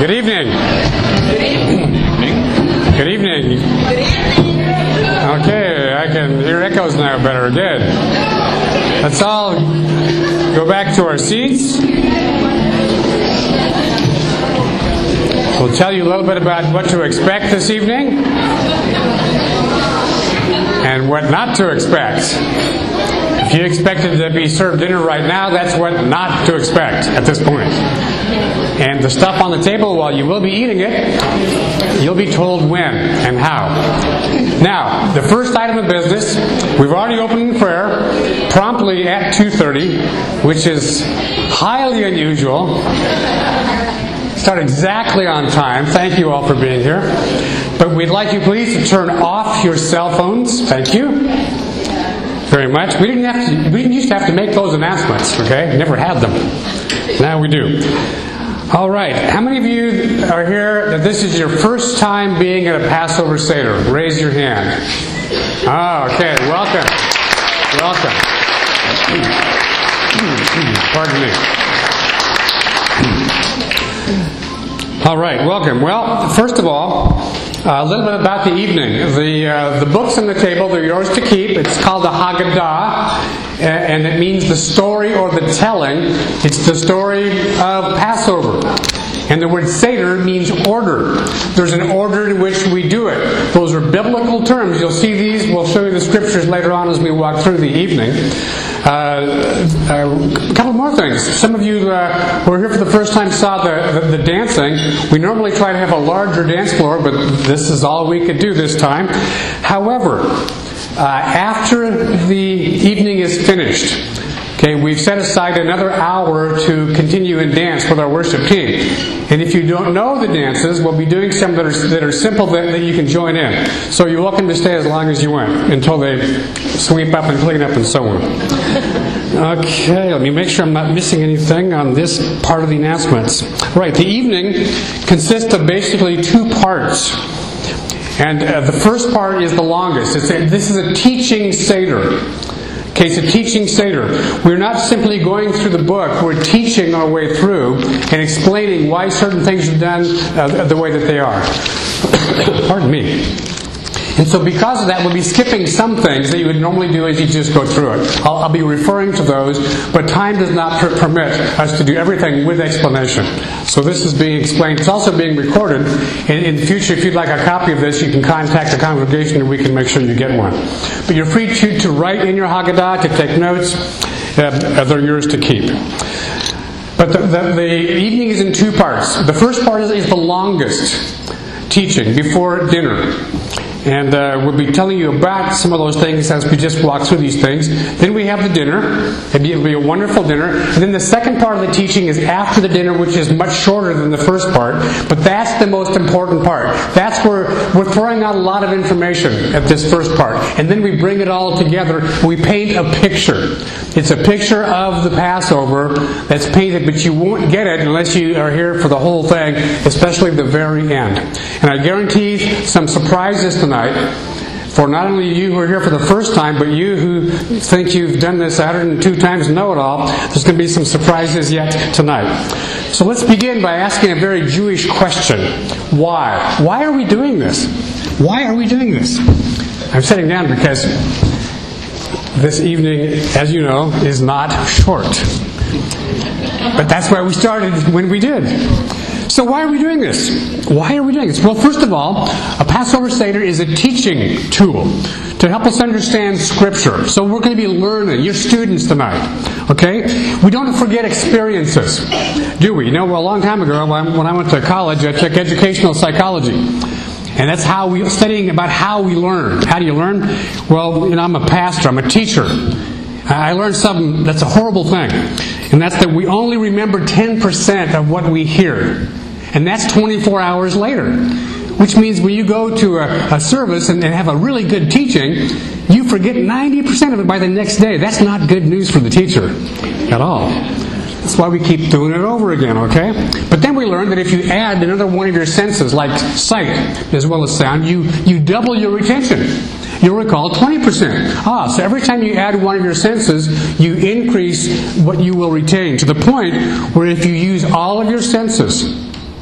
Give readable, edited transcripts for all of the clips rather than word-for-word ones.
Good evening. Good evening. Good evening. Good evening. Okay, I can hear echoes now better. Good. Let's all go back to our seats. We'll tell you a little bit about what to expect this evening and what not to expect. If you expected to be served dinner right now, that's what not to expect at this point. And the stuff on the table, while you will be eating it, you'll be told when and how. Now, the first item of business, we've already opened in prayer promptly at 2:30, which is highly unusual. Start exactly on time. Thank you all for being here. But we'd like you please to turn off your cell phones. Thank you very much. We didn't used to have to make those announcements, okay? Never had them. Now we do. All right. How many of you are here that this is your first time being at a Passover Seder? Raise your hand. Oh, okay. Welcome. Welcome. Pardon me. All right. Welcome. Well, first of all, a little bit about the evening. The books on the table, they're yours to keep. It's called the Haggadah, and it means the story or the telling. It's the story of Passover. And the word Seder means order. There's an order in which we do it. Those are biblical terms. You'll see these. We'll show you the scriptures later on as we walk through the evening. A couple more things. Some of you who are here for the first time saw the dancing. We normally try to have a larger dance floor, but this is all we could do this time. However, after the evening is finished, okay, we've set aside another hour to continue and dance with our worship team. And if you don't know the dances, we'll be doing some that are simple that you can join in. So you're welcome to stay as long as you want until they sweep up and clean up and so on. Okay, let me make sure I'm not missing anything on this part of the announcements. Right, the evening consists of basically two parts. And the first part is the longest. This is a teaching Seder. Okay, it's a teaching Seder. We're not simply going through the book. We're teaching our way through and explaining why certain things are done the way that they are. Pardon me. And so because of that, we'll be skipping some things that you would normally do as you just go through it. I'll be referring to those, but time does not permit us to do everything with explanation. So this is being explained. It's also being recorded. In the future, if you'd like a copy of this, you can contact the congregation and we can make sure you get one. But you're free to write in your Haggadah, to take notes. They're yours to keep. But the evening is in two parts. The first part is the longest teaching before dinner. And we'll be telling you about some of those things as we just walk through these things. Then we have the dinner. It'll be a wonderful dinner. And then the second part of the teaching is after the dinner, which is much shorter than the first part. But that's the most important part. That's where we're throwing out a lot of information at this first part. And then we bring it all together. We paint a picture. It's a picture of the Passover that's painted, but you won't get it unless you are here for the whole thing, especially the very end. And I guarantee some surprises tonight for not only you who are here for the first time, but you who think you've done this 102 times and know it all. There's going to be some surprises yet tonight. So let's begin by asking a very Jewish question. Why? Why are we doing this? Why are we doing this? I'm sitting down because this evening, as you know, is not short. But that's why we started when we did. So why are we doing this? Why are we doing this? Well, first of all, a Passover Seder is a teaching tool to help us understand Scripture. So we're going to be learning. You're students tonight. Okay? We don't forget experiences, do we? You know, well, a long time ago, when I went to college, I took educational psychology. And that's how we studying about how we learn. How do you learn? Well, you know, I'm a pastor. I'm a teacher. I learned something that's a horrible thing. And that's that we only remember 10% of what we hear. And that's 24 hours later. Which means when you go to a service and have a really good teaching, you forget 90% of it by the next day. That's not good news for the teacher at all. That's why we keep doing it over again, okay? But then we learn that if you add another one of your senses, like sight as well as sound, you double your retention. You'll recall 20%. So every time you add one of your senses, you increase what you will retain, to the point where if you use all of your senses,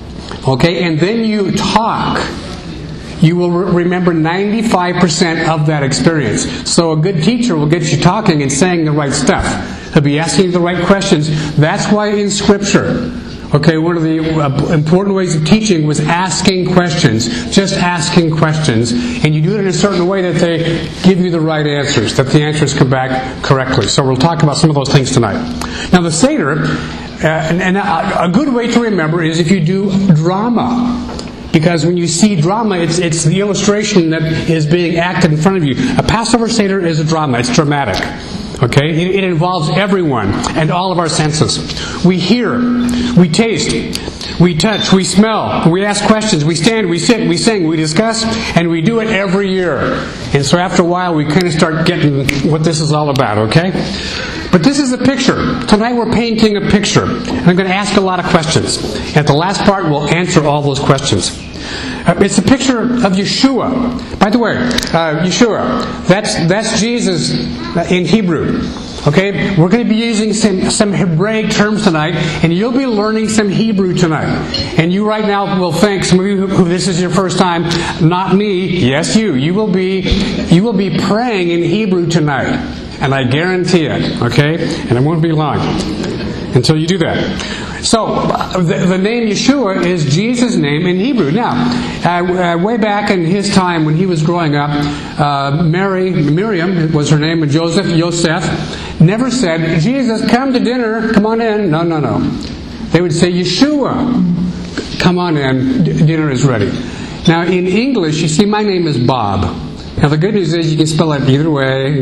Okay, and then you talk, you will remember 95% of that experience. So a good teacher will get you talking and saying the right stuff. He'll be asking you the right questions. That's why in Scripture, okay, one of the important ways of teaching was asking questions. Just asking questions. And you do it in a certain way that they give you the right answers, that the answers come back correctly. So we'll talk about some of those things tonight. Now the Seder, and a good way to remember is if you do drama. Because when you see drama, it's the illustration that is being acted in front of you. A Passover Seder is a drama. It's dramatic. Okay? It involves everyone and all of our senses. We hear, we taste, we touch, we smell, we ask questions, we stand, we sit, we sing, we discuss, and we do it every year. And so after a while, we kind of start getting what this is all about, okay? But this is a picture. Tonight we're painting a picture. And I'm going to ask a lot of questions. At the last part, we'll answer all those questions. It's a picture of Yeshua. By the way, Yeshua, that's Jesus in Hebrew. Okay? We're going to be using some Hebraic terms tonight, and you'll be learning some Hebrew tonight. And you right now will think, some of you who this is your first time, not me, yes you. You will be praying in Hebrew tonight. And I guarantee it, okay? And it won't be long until you do that. So, the name Yeshua is Jesus' name in Hebrew. Now, way back in his time when he was growing up, Miriam was her name, and Yosef, never said, Jesus, come to dinner, come on in. No. They would say, Yeshua, come on in, dinner is ready. Now, in English, you see, my name is Bob. Now the good news is you can spell it either way.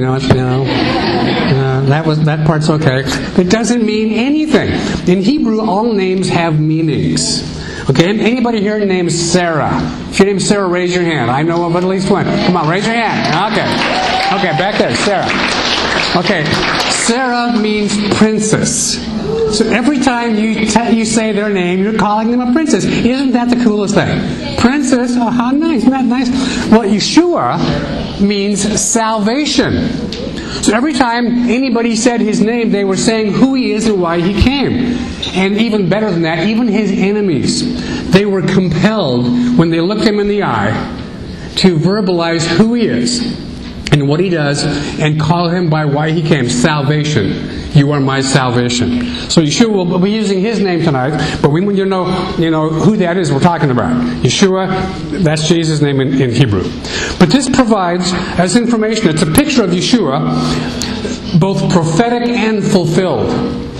That part's okay. It doesn't mean anything. In Hebrew, all names have meanings. Okay, anybody here named Sarah? If your name's Sarah, raise your hand. I know of at least one. Come on, raise your hand. Okay, back there, Sarah. Okay, Sarah means princess. So every time you say their name, you're calling them a princess. Isn't that the coolest thing? Princess, oh how nice, isn't that nice? Well, Yeshua means salvation. So every time anybody said his name, they were saying who he is and why he came. And even better than that, even his enemies, they were compelled, when they looked him in the eye, to verbalize who he is and what he does and call him by why he came. Salvation. You are my salvation. So Yeshua will be using his name tonight, but we want you to know who that is we're talking about. Yeshua, that's Jesus' name in Hebrew. But this provides, as information, it's a picture of Yeshua, both prophetic and fulfilled.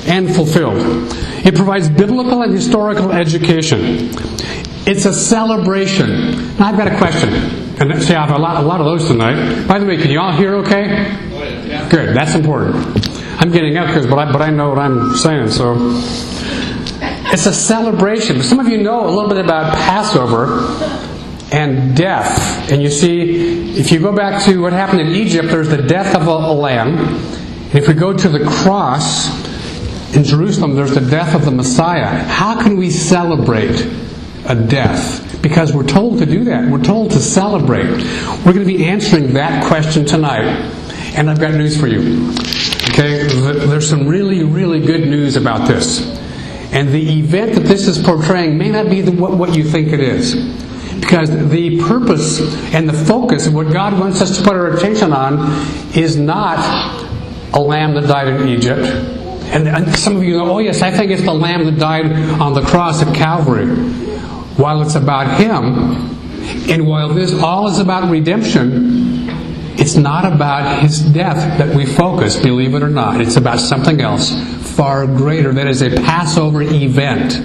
It provides biblical and historical education. It's a celebration. Now I've got a question. And see, I have a lot of those tonight. By the way, can you all hear okay? Good, that's important. I'm getting up but I know what I'm saying, so it's a celebration. Some of you know a little bit about Passover and death. And you see, if you go back to what happened in Egypt, there's the death of a lamb. And if we go to the cross in Jerusalem, there's the death of the Messiah. How can we celebrate a death? Because we're told to do that. We're told to celebrate. We're going to be answering that question tonight. And I've got news for you. Okay, there's some really, really good news about this. And the event that this is portraying may not be what you think it is. Because the purpose and the focus of what God wants us to put our attention on is not a lamb that died in Egypt. And some of you go, oh yes, I think it's the lamb that died on the cross at Calvary. While it's about him, and while this all is about redemption, it's not about his death that we focus, believe it or not. It's about something else far greater. That is a Passover event.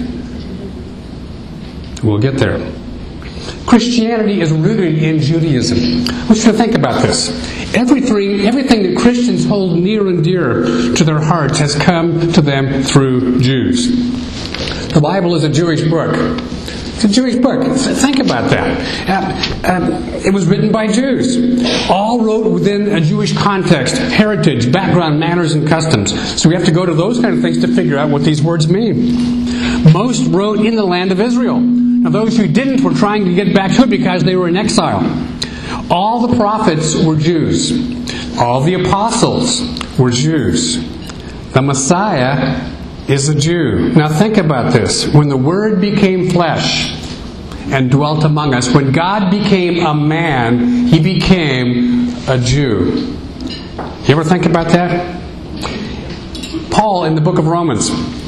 We'll get there. Christianity is rooted in Judaism. I want you to think about this. Everything that Christians hold near and dear to their hearts has come to them through Jews. The Bible is a Jewish book. It's a Jewish book. Think about that. It was written by Jews. All wrote within a Jewish context, heritage, background, manners, and customs. So we have to go to those kind of things to figure out what these words mean. Most wrote in the land of Israel. Now those who didn't were trying to get back to it because they were in exile. All the prophets were Jews. All the apostles were Jews. The Messiah is a Jew. Now think about this. When the Word became flesh, and dwelt among us. When God became a man, He became a Jew. You ever think about that? Paul in the book of Romans.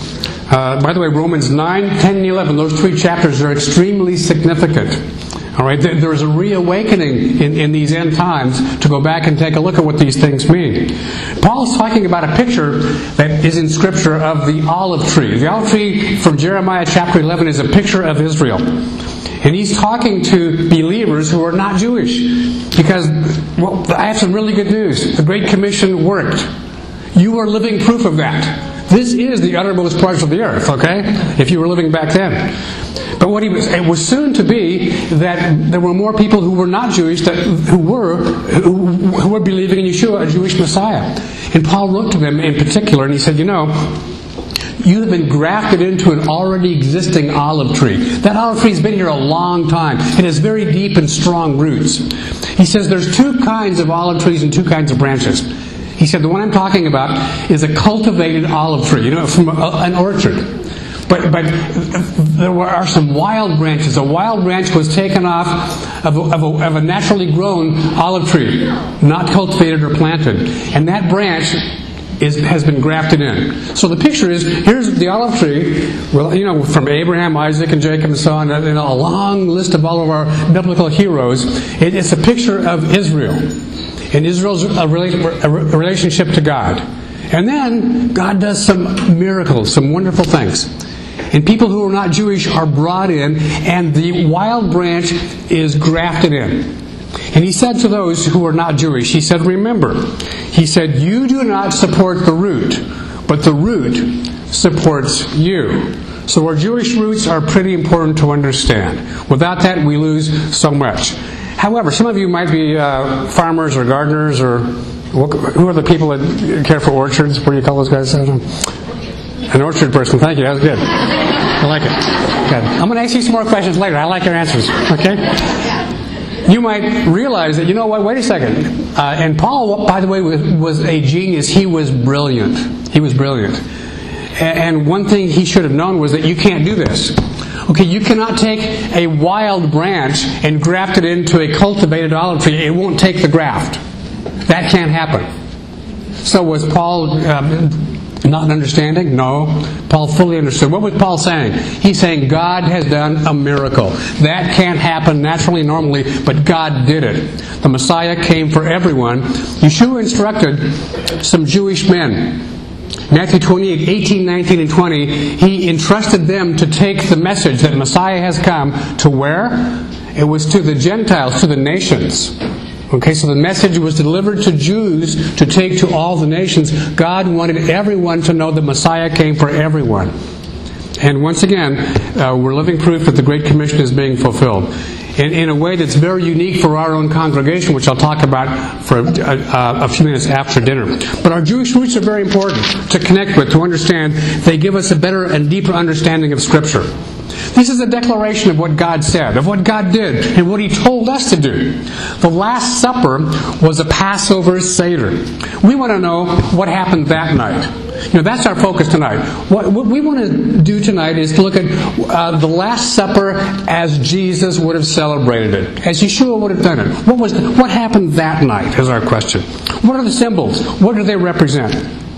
By the way, Romans 9, 10, and 11, those 3 chapters are extremely significant. All right, there is a reawakening in these end times to go back and take a look at what these things mean. Paul's talking about a picture that is in Scripture of the olive tree. The olive tree from Jeremiah chapter 11 is a picture of Israel. And he's talking to believers who are not Jewish. Because, well, I have some really good news. The Great Commission worked. You are living proof of that. This is the uttermost parts of the earth, okay? If you were living back then. But it was soon to be that there were more people who were not Jewish who were believing in Yeshua, a Jewish Messiah. And Paul wrote to them in particular, and he said, you have been grafted into an already existing olive tree. That olive tree has been here a long time. It has very deep and strong roots. He says there's 2 kinds of olive trees and 2 kinds of branches. He said the one I'm talking about is a cultivated olive tree, from an orchard. But there are some wild branches. A wild branch was taken off of a naturally grown olive tree, not cultivated or planted. And that branch has been grafted in. So the picture is, here's the olive tree, from Abraham, Isaac, and Jacob and so on, a long list of all of our biblical heroes. It's a picture of Israel. And Israel's a relationship to God. And then God does some miracles, some wonderful things. And people who are not Jewish are brought in, and the wild branch is grafted in. And he said to those who are not Jewish, he said, remember, he said, you do not support the root, but the root supports you. So our Jewish roots are pretty important to understand. Without that, we lose so much. However, some of you might be farmers or gardeners, or who are the people that care for orchards? What do you call those guys? An orchard person. Thank you. That was good. I like it. Good. I'm going to ask you some more questions later. I like your answers. Okay? You might realize that, wait a second. And Paul, by the way, was a genius. He was brilliant. He was brilliant. And one thing he should have known was that you can't do this. Okay, you cannot take a wild branch and graft it into a cultivated olive tree. It won't take the graft. That can't happen. So was Paul not understanding? No. Paul fully understood. What was Paul saying? He's saying God has done a miracle. That can't happen naturally, normally, but God did it. The Messiah came for everyone. Yeshua instructed some Jewish men. Matthew 28, 18, 19, and 20, He entrusted them to take the message that Messiah has come to where? It was to the Gentiles, to the nations. Okay, so the message was delivered to Jews to take to all the nations. God wanted everyone to know that Messiah came for everyone. And once again, we're living proof that the Great Commission is being fulfilled. In a way that's very unique for our own congregation, which I'll talk about for a few minutes after dinner. But our Jewish roots are very important to connect with, to understand. They give us a better and deeper understanding of Scripture. This is a declaration of what God said, of what God did, and what He told us to do. The Last Supper was a Passover Seder. We want to know what happened that night. That's our focus tonight. What we want to do tonight is to look at the Last Supper as Jesus would have celebrated it, as Yeshua would have done it. What happened that night is our question. What are the symbols? What do they represent?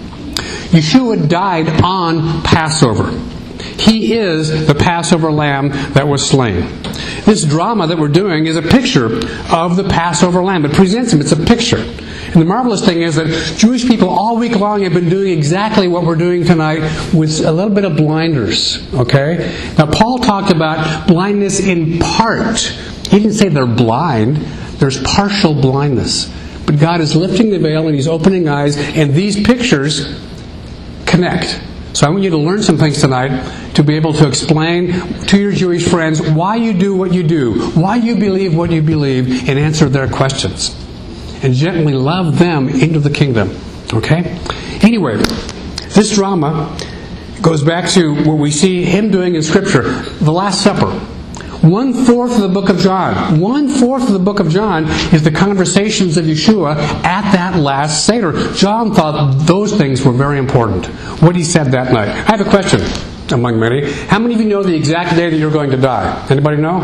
Yeshua died on Passover. He is the Passover lamb that was slain. This drama that we're doing is a picture of the Passover lamb. It presents Him. It's a picture. And the marvelous thing is that Jewish people all week long have been doing exactly what we're doing tonight with a little bit of blinders. Okay? Now, Paul talked about blindness in part. He didn't say they're blind. There's partial blindness. But God is lifting the veil and He's opening eyes, and these pictures connect. So I want you to learn some things tonight to be able to explain to your Jewish friends why you do what you do, why you believe what you believe, and answer their questions. And gently love them into the kingdom. Okay? Anyway, this drama goes back to what we see Him doing in Scripture, the Last Supper. 1/4 of the book of John. 1/4 of the book of John is the conversations of Yeshua at that last Seder. John thought those things were very important. What he said that night. I have a question. among many. How many of you know the exact day that you're going to die? Anybody know?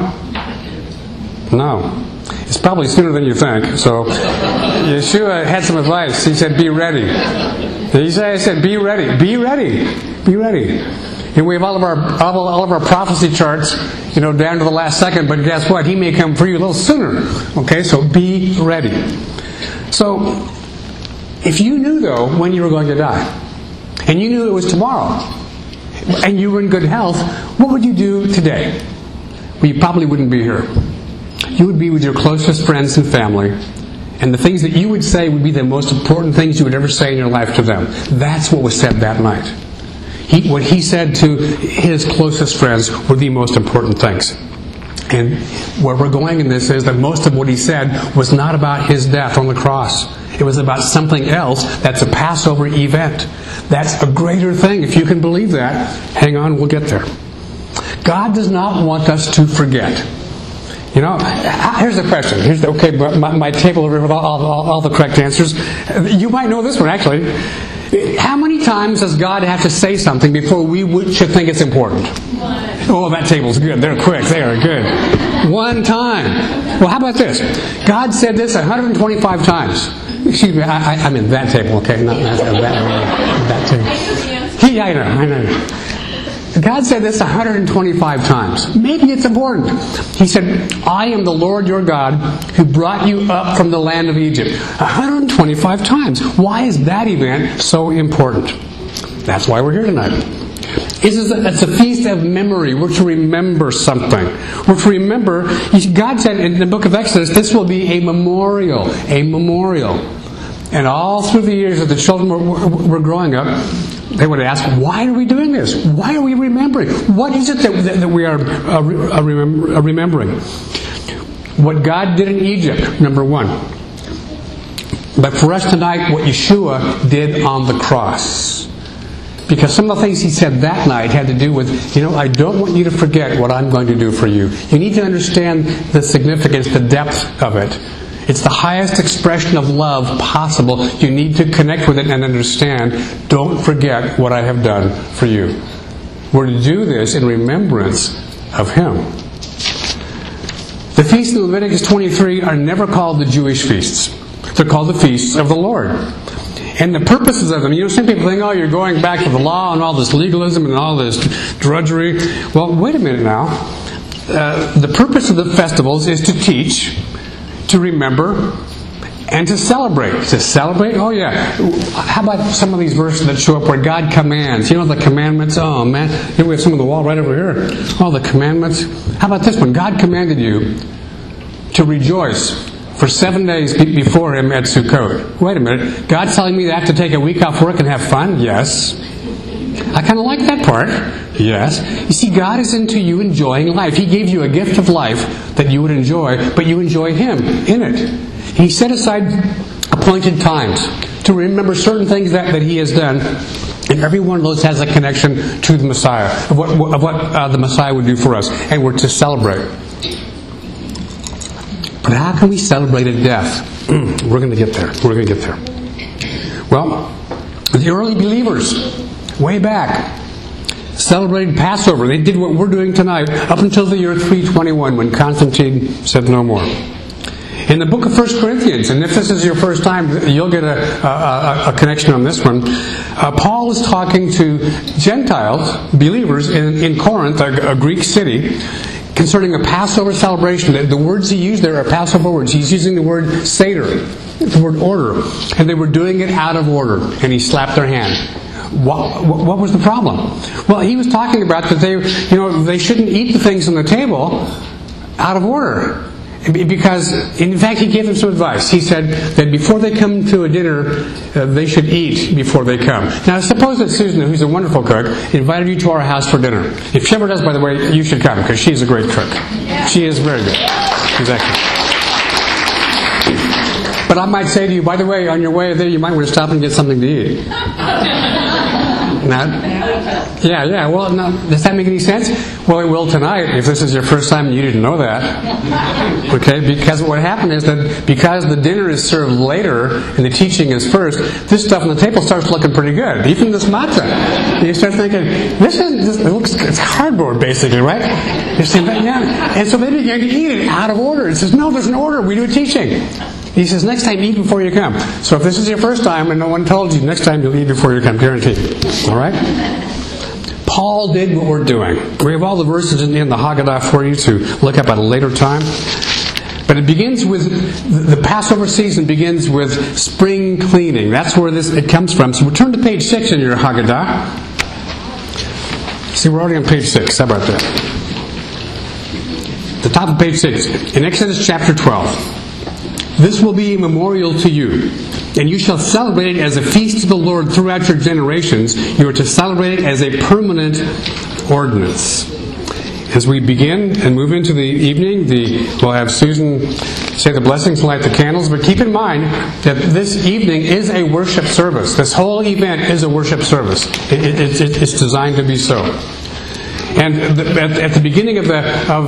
No. It's probably sooner than you think. So Yeshua had some advice. He said, be ready. He said, be ready. Be ready. Be ready. And we have all of our prophecy charts, down to the last second, but guess what? He may come for you a little sooner. Okay, so be ready. So, if you knew, though, when you were going to die, and you knew it was tomorrow, and you were in good health, what would you do today? Well, you probably wouldn't be here. You would be with your closest friends and family, and the things that you would say would be the most important things you would ever say in your life to them. That's what was said that night. What he said to his closest friends were the most important things. And where we're going in this is that most of what he said was not about his death on the cross. It was about something else that's a Passover event. That's a greater thing. If you can believe that, hang on, we'll get there. God does not want us to forget. Here's the question. My table over here with all the correct answers. You might know this one, actually. How many times does God have to say something before we should think it's important? Oh, that table's good. They're quick. They are good. One time. Well, how about this? God said this 125 times. Excuse me, I mean that table, okay? Not that table. Yeah, I know. God said this 125 times. Maybe it's important. He said, I am the Lord your God who brought you up from the land of Egypt. 125 times. Why is that event so important? That's why we're here tonight. It's a feast of memory. We're to remember something. We're to remember, God said in the book of Exodus, this will be a memorial. A memorial. And all through the years that the children were growing up, they would ask, why are we doing this? Why are we remembering? What is it that we are remembering? What God did in Egypt, number one. But for us tonight, what Yeshua did on the cross. Because some of the things he said that night had to do with, I don't want you to forget what I'm going to do for you. You need to understand the significance, the depth of it. It's the highest expression of love possible. You need to connect with it and understand. Don't forget what I have done for you. We're to do this in remembrance of Him. The feasts in Leviticus 23 are never called the Jewish feasts. They're called the feasts of the Lord. And the purposes of them, some people think, you're going back to the law and all this legalism and all this drudgery. Well, wait a minute now. The purpose of the festivals is to teach, to remember, and to celebrate. To celebrate? Oh yeah. How about some of these verses that show up where God commands? The commandments? Oh man. Here we have some on the wall right over here. Oh, the commandments. How about this one? God commanded you to rejoice for 7 days before Him at Sukkot. Wait a minute. God's telling me that I have to take a week off work and have fun? Yes. I kind of like that part. Yes. You see, God is into you enjoying life. He gave you a gift of life that you would enjoy, but you enjoy Him in it. He set aside appointed times to remember certain things that He has done, and every one of those has a connection to the Messiah, of what the Messiah would do for us, and we're to celebrate. But how can we celebrate a death? We're going to get there. We're going to get there. Well, the early believers, way back, celebrated Passover. They did what we're doing tonight up until the year 321 when Constantine said no more. In the book of 1 Corinthians, and if this is your first time, you'll get a connection on this one. Paul is talking to Gentiles, believers in Corinth, a Greek city, concerning a Passover celebration. The words he used there are Passover words. He's using the word Seder, the word order. And they were doing it out of order. And he slapped their hand. What was the problem? Well, he was talking about that they shouldn't eat the things on the table out of order. Because, in fact, he gave them some advice. He said that before they come to a dinner, they should eat before they come. Now, suppose that Susan, who's a wonderful cook, invited you to our house for dinner. If she ever does, by the way, you should come, because she's a great cook. She is very good. Exactly. But I might say to you, by the way, on your way there, you might want to stop and get something to eat. Now, yeah. Well, now, does that make any sense? Well, it will tonight if this is your first time and you didn't know that. Okay, because what happened is that because the dinner is served later and the teaching is first, this stuff on the table starts looking pretty good. Even this matzah. You start thinking, it's cardboard basically, right? You're saying, yeah. And so they began to eat it out of order. It says, no, there's an order. We do teaching. He says, next time eat before you come. So if this is your first time and no one told you, next time you'll eat before you come, guaranteed. All right? Paul did what we're doing. We have all the verses in the Haggadah for you to look up at a later time. But it begins with, the Passover season begins with spring cleaning. That's where it comes from. So we'll turn to page 6 in your Haggadah. See, we're already on page 6. How about that? The top of page 6. In Exodus chapter 12. This will be a memorial to you, and you shall celebrate it as a feast of the Lord throughout your generations. You are to celebrate it as a permanent ordinance. As we begin and move into the evening, we'll have Susan say the blessings and light the candles, but keep in mind that this evening is a worship service. This whole event is a worship service. It's designed to be so. And at the beginning of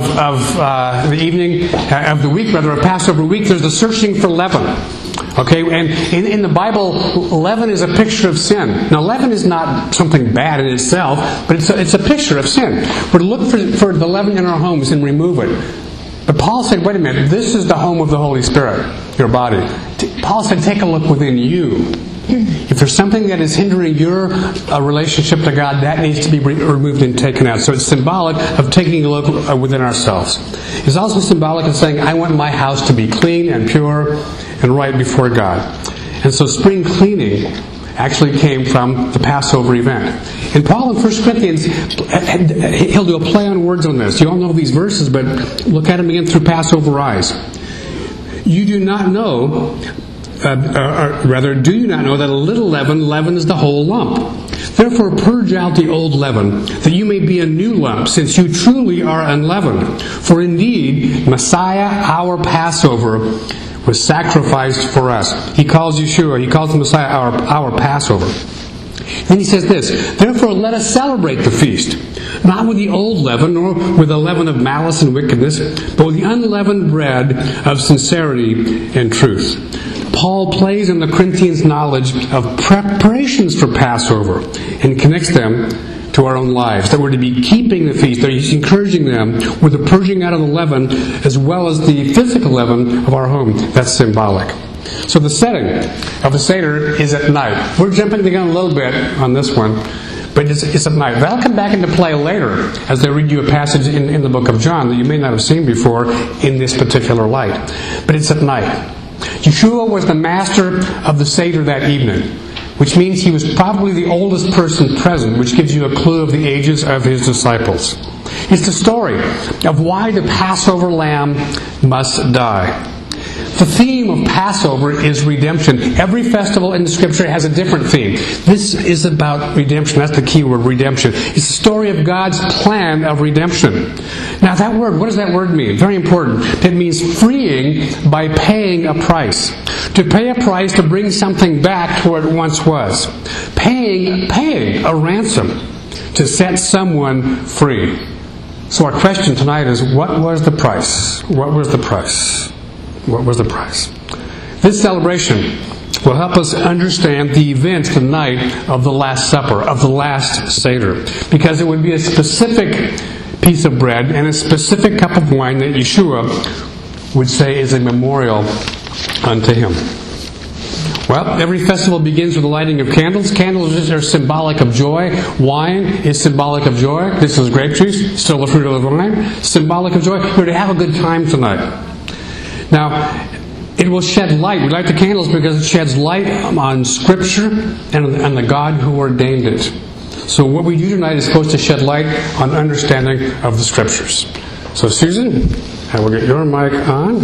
the evening, of the week, rather, a Passover week, there's the searching for leaven. Okay, and in the Bible, leaven is a picture of sin. Now, leaven is not something bad in itself, but it's a picture of sin. We're to look for the leaven in our homes and remove it. But Paul said, wait a minute, this is the home of the Holy Spirit, your body. Paul said, take a look within you. If there's something that is hindering your relationship to God, that needs to be removed and taken out. So it's symbolic of taking a look within ourselves. It's also symbolic of saying, I want my house to be clean and pure and right before God. And so spring cleaning actually came from the Passover event. And Paul in 1 Corinthians, he'll do a play on words on this. You all know these verses, but look at them again through Passover eyes. You do not know... do you not know that a little leaven leavens the whole lump? Therefore purge out the old leaven, that you may be a new lump, since you truly are unleavened. For indeed, Messiah, our Passover, was sacrificed for us. He calls Yeshua, he calls the Messiah our Passover. Then he says this, therefore let us celebrate the feast, not with the old leaven, nor with the leaven of malice and wickedness, but with the unleavened bread of sincerity and truth. Paul plays on the Corinthians' knowledge of preparations for Passover and connects them to our own lives. That we're to be keeping the feast. That he's encouraging them with the purging out of the leaven as well as the physical leaven of our home. That's symbolic. So the setting of the Seder is at night. We're jumping the gun a little bit on this one, but it's at night. That'll come back into play later as I read you a passage in the book of John that you may not have seen before in this particular light. But it's at night. Yeshua was the master of the Seder that evening, which means he was probably the oldest person present, which gives you a clue of the ages of his disciples. It's the story of why the Passover lamb must die. The theme of Passover is redemption. Every festival in the Scripture has a different theme. This is about redemption. That's the key word, redemption. It's the story of God's plan of redemption. Now that word, what does that word mean? Very important. It means freeing by paying a price. To pay a price to bring something back to what it once was. Paying a ransom to set someone free. So our question tonight is, what was the price? What was the price? What was the price? This celebration will help us understand the events tonight of the Last Supper, of the Last Seder. Because it would be a specific piece of bread and a specific cup of wine that Yeshua would say is a memorial unto him. Well, every festival begins with the lighting of candles. Candles are symbolic of joy. Wine is symbolic of joy. This is grape juice, still the fruit of the vine. Symbolic of joy. We're to have a good time tonight. Now, it will shed light. We light the candles because it sheds light on Scripture and on the God who ordained it. So what we do tonight is supposed to shed light on understanding of the Scriptures. So Susan, I will get your mic on.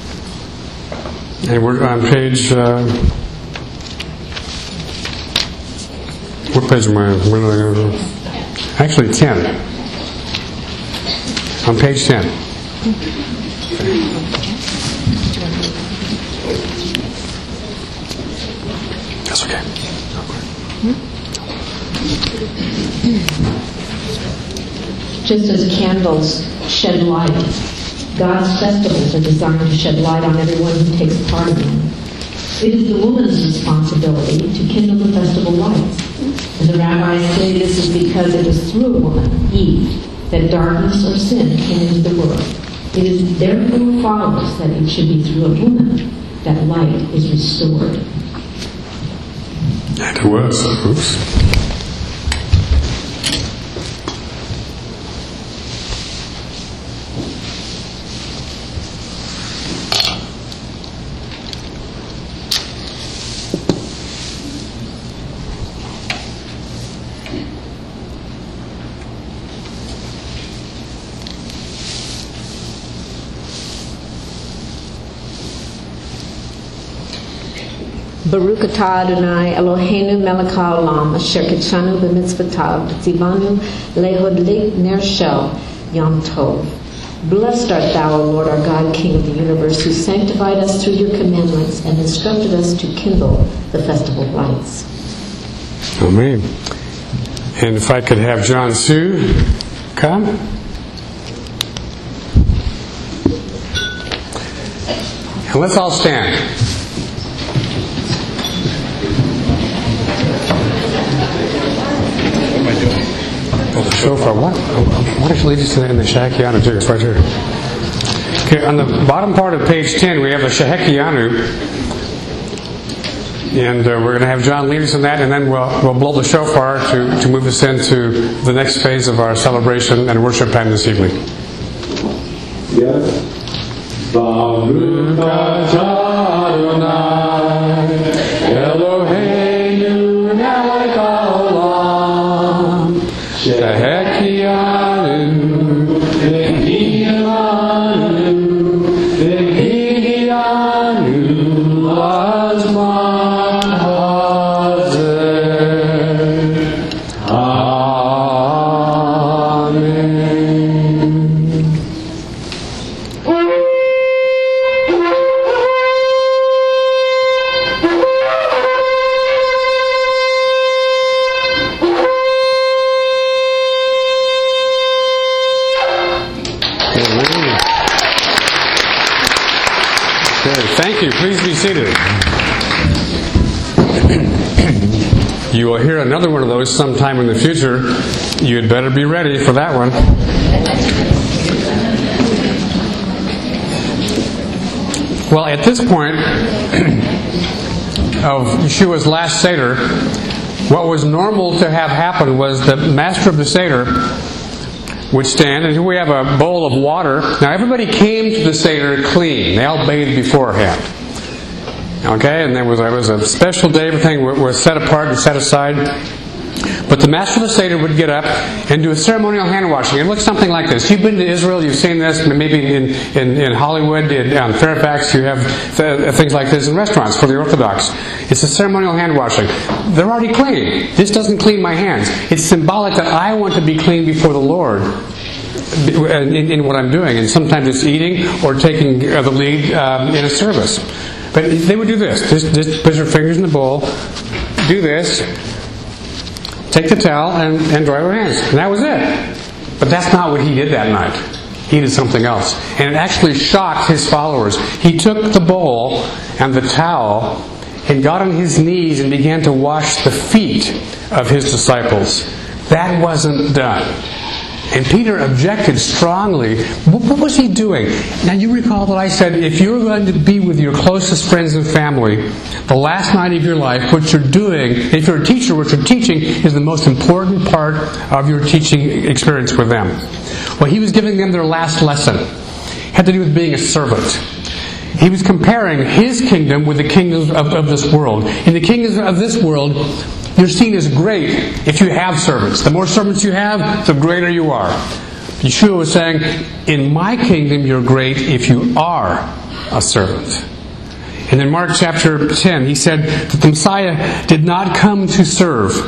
And we're on page... what page am I on? Where did I go? Actually, 10. On page 10. That's okay. Just as candles shed light, God's festivals are designed to shed light on everyone who takes part in them. It is the woman's responsibility to kindle the festival lights. And the rabbis say this is because it was through a woman, Eve, that darkness or sin came into the world. It is therefore follows that it should be through a woman that light is restored. And it was. Oops. Baruch atah Adonai Eloheinu melech haolam asher kitshanu b'mitzvotav v'tzivanu lehodlik ner shel Yom Tov. Blessed art thou, O Lord our God, King of the universe, who sanctified us through your commandments and instructed us to kindle the festival lights. Amen. And if I could have John Sue come. And let's all stand. So far, what does lead us in the Shehekianu too? It's right here. Okay, on the bottom part of page 10, we have the Shehekianu, and we're going to have John lead us in that, and then we'll blow the shofar to move us into the next phase of our celebration and worship time this evening. Yes. Baruch atah Adonai Eloheinu melech haolam Shehekianu v'hiyanu v'hiyanu azman hazeh. Amen. Thank you. Please be seated. You will hear another one of those sometime in the future. You'd better be ready for that one. Well, at this point of Yeshua's last Seder, what was normal to have happen was the master of the Seder would stand, and here we have a bowl of water. Now everybody came to the Seder clean. They all bathed beforehand. Okay, and there was a special day, everything was set apart and set aside. But the master of the Seder would get up and do a ceremonial hand washing. It looks something like this. You've been to Israel, you've seen this, maybe in Hollywood, in Fairfax, you have things like this in restaurants for the Orthodox. It's a ceremonial hand washing. They're already clean. This doesn't clean my hands. It's symbolic that I want to be clean before the Lord in what I'm doing. And sometimes it's eating or taking the lead in a service. But they would do this. Just put your fingers in the bowl, do this, take the towel, and dry your hands. And that was it. But that's not what he did that night. He did something else. And it actually shocked his followers. He took the bowl and the towel and got on his knees and began to wash the feet of his disciples. That wasn't done. And Peter objected strongly. What was he doing? Now you recall that I said, if you're going to be with your closest friends and family the last night of your life, what you're doing, if you're a teacher, what you're teaching is the most important part of your teaching experience with them. Well, he was giving them their last lesson. It had to do with being a servant. He was comparing his kingdom with the kingdoms of this world. In the kingdoms of this world, you're seen as great if you have servants. The more servants you have, the greater you are. Yeshua was saying, in my kingdom you're great if you are a servant. And in Mark chapter 10, he said that the Messiah did not come to serve,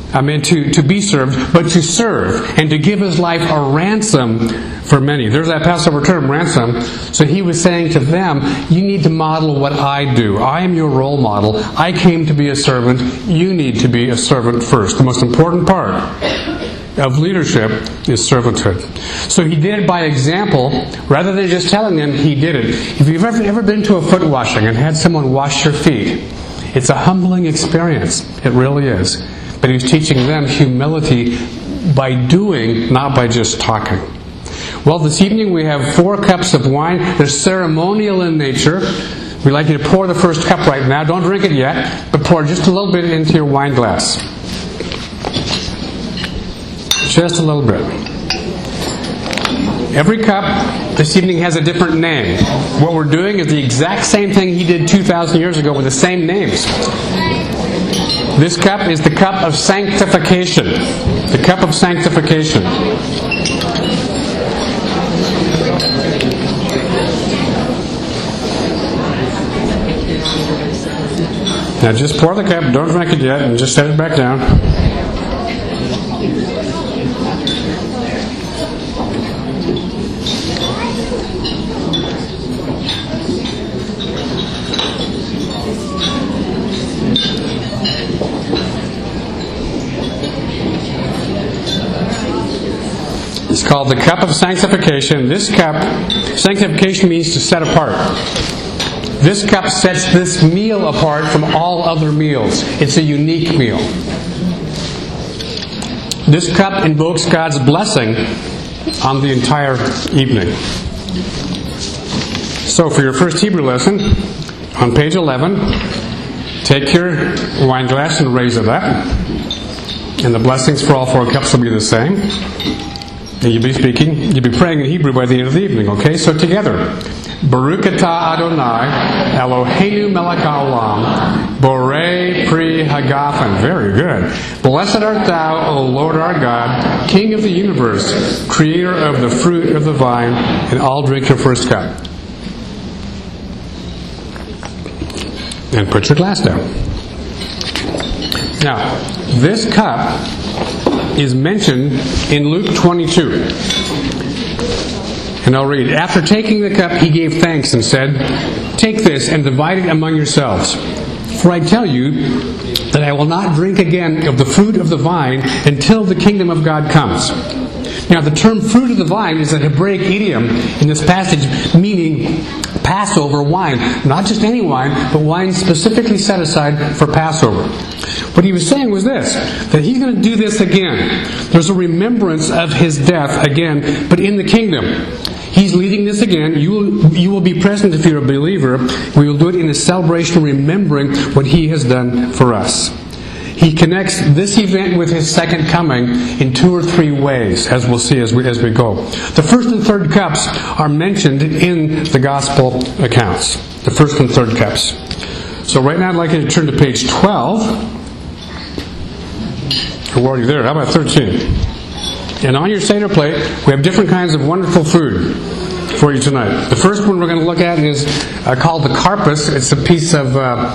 to be served, but to serve and to give his life a ransom for many. There's that Passover term, ransom. So he was saying to them, you need to model what I do. I am your role model. I came to be a servant. You need to be a servant first. The most important part of leadership is servanthood. So he did it by example, rather than just telling them, he did it. If you've ever been to a foot washing and had someone wash your feet, it's a humbling experience. It really is. But he's teaching them humility by doing, not by just talking. Well, this evening we have 4 cups of wine. They're ceremonial in nature. We'd like you to pour the first cup right now. Don't drink it yet, but pour just a little bit into your wine glass. Just a little bit. Every cup this evening has a different name. What we're doing is the exact same thing he did 2,000 years ago with the same names. This cup is the cup of sanctification. The cup of sanctification. Now just pour the cup, don't drink it yet, and just set it back down. It's called the cup of sanctification. This cup, sanctification means to set apart. This cup sets this meal apart from all other meals. It's a unique meal. This cup invokes God's blessing on the entire evening. So for your first Hebrew lesson, on page 11, take your wine glass and raise it up. And the blessings for all 4 cups will be the same. And you'll be praying in Hebrew by the end of the evening, okay? So together. Baruch atah Adonai, Eloheinu melech haolam, borei pri hagafen. Very good. Blessed art thou, O Lord our God, King of the universe, creator of the fruit of the vine, and all drink your first cup. And put your glass down. Now, this cup is mentioned in Luke 22. And I'll read. After taking the cup, he gave thanks and said, take this and divide it among yourselves. For I tell you that I will not drink again of the fruit of the vine until the kingdom of God comes. Now, the term fruit of the vine is a Hebraic idiom in this passage meaning Passover wine. Not just any wine, but wine specifically set aside for Passover. What he was saying was this, that he's going to do this again. There's a remembrance of his death again, but in the kingdom. He's leading this again. You will be present if you're a believer. We will do it in a celebration remembering what he has done for us. He connects this event with his second coming in 2 or 3 ways, as we'll see as we go. The first and third cups are mentioned in the gospel accounts. The first and third cups. So right now I'd like you to turn to page 12. We're already there. How about 13? And on your Seder plate, we have different kinds of wonderful food for you tonight. The first one we're going to look at is called the karpas. It's a piece of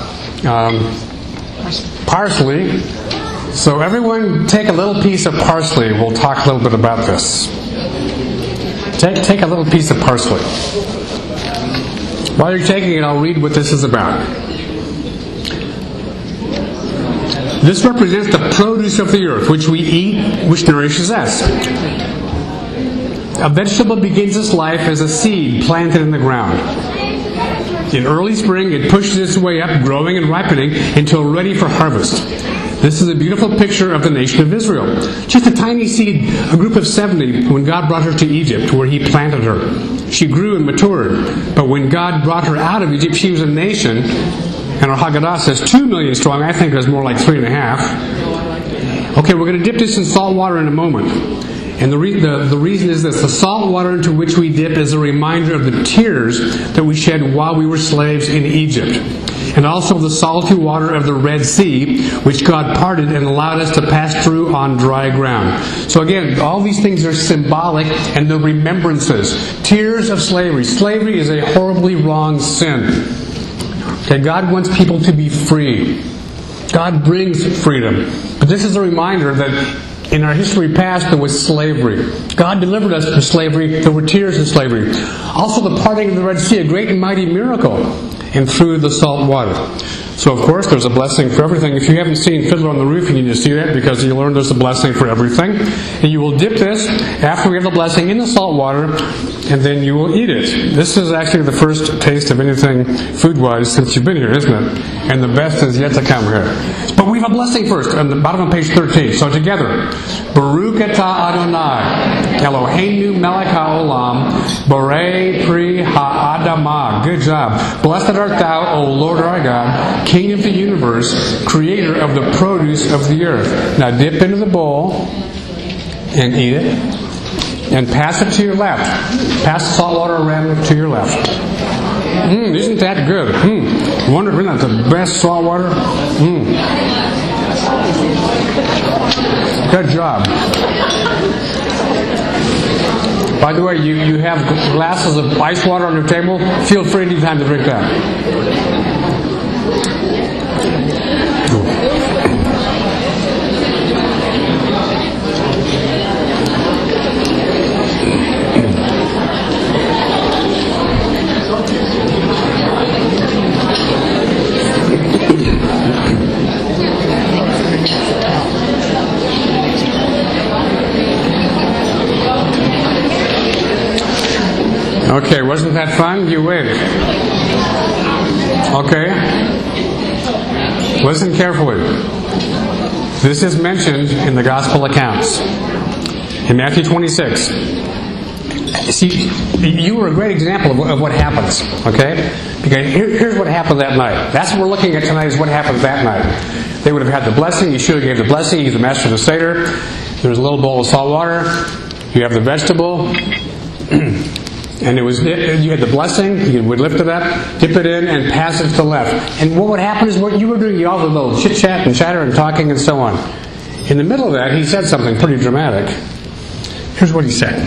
parsley. So everyone take a little piece of parsley. We'll talk a little bit about this. Take a little piece of parsley. While you're taking it, I'll read what this is about. This represents the produce of the earth, which we eat, which nourishes us. A vegetable begins its life as a seed planted in the ground. In early spring, it pushes its way up, growing and ripening until ready for harvest. This is a beautiful picture of the nation of Israel. Just a tiny seed, a group of 70, when God brought her to Egypt, where He planted her. She grew and matured, but when God brought her out of Egypt, she was a nation. And our Haggadah says 2 million strong. I think it was more like 3.5. Okay, we're going to dip this in salt water in a moment. And the reason is this. The salt water into which we dip is a reminder of the tears that we shed while we were slaves in Egypt. And also the salty water of the Red Sea, which God parted and allowed us to pass through on dry ground. So again, all these things are symbolic and they're remembrances. Tears of slavery. Slavery is a horribly wrong sin. Okay, God wants people to be free. God brings freedom. But But this is a reminder that in our history past there was slavery. God delivered us from slavery. There were tears in slavery. Also the parting of the Red Sea, a great and mighty miracle, and through the salt water. So of course there's a blessing for everything. If you haven't seen Fiddler on the Roof, you need to see that, because you learn there's a blessing for everything. And you will dip this, after we have the blessing, in the salt water, and then you will eat it. This is actually the first taste of anything food-wise since you've been here, isn't it? And the best is yet to come here. But we have a blessing first, on the bottom of page 13. So together, Baruch atah Adonai, Eloheinu melech haolam, borei pri ha'adamah. Good job. Blessed art thou, O Lord our God, King of the universe, creator of the produce of the earth. Now dip into the bowl and eat it, and pass it to your left. Pass the salt water around to your left. Isn't that good? Wonder, isn't that the best salt water? Good job. By the way, you have glasses of ice water on your table. Feel free anytime to drink that. Okay, wasn't that fun? You win. Okay. Listen carefully. This is mentioned in the Gospel accounts. In Matthew 26. See, you were a great example of what happens. Okay? Because here's what happened that night. That's what we're looking at tonight, is what happened that night. They would have had the blessing. Yeshua gave the blessing. He's the master of the Seder. There was a little bowl of salt water. You have the vegetable. And you had the blessing, you would lift it up, dip it in, and pass it to the left. And what would happen is what you were doing, all the little chit-chat and chatter and talking and so on. In the middle of that, he said something pretty dramatic. Here's what he said.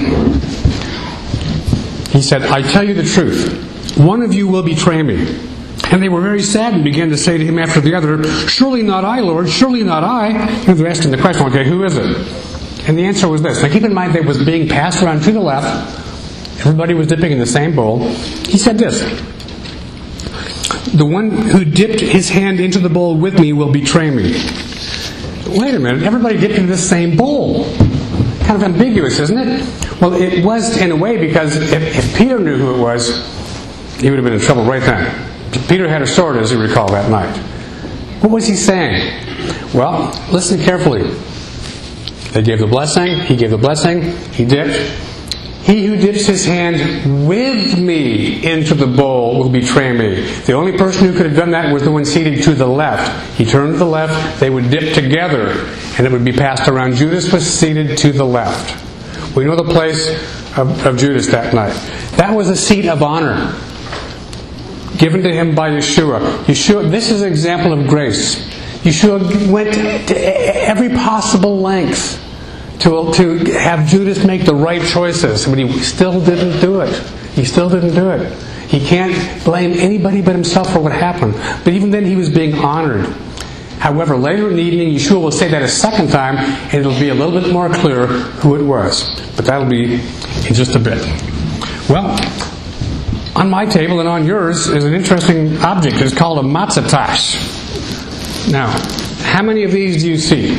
He said, I tell you the truth, one of you will betray me. And they were very sad and began to say to him after the other, surely not I, Lord, surely not I. And they're asking the question, okay, who is it? And the answer was this. Now keep in mind that it was being passed around to the left. Everybody was dipping in the same bowl. He said this, the one who dipped his hand into the bowl with me will betray me. Wait a minute, everybody dipped into the same bowl. Kind of ambiguous, isn't it? Well, it was in a way, because if Peter knew who it was, he would have been in trouble right then. Peter had a sword, as you recall, that night. What was he saying? Well, listen carefully. They gave the blessing, he gave the blessing, he dipped. He who dips his hand with me into the bowl will betray me. The only person who could have done that was the one seated to the left. He turned to the left, they would dip together, and it would be passed around. Judas was seated to the left. We know the place of Judas that night. That was a seat of honor given to him by Yeshua. This is an example of grace. Yeshua went to every possible length to have Judas make the right choices, but he still didn't do it. He still didn't do it. He can't blame anybody but himself for what happened. But even then he was being honored. However, later in the evening, Yeshua will say that a second time, and it'll be a little bit more clear who it was. But that'll be in just a bit. Well, on my table and on yours is an interesting object. It's called a matzah tash. Now, how many of these do you see?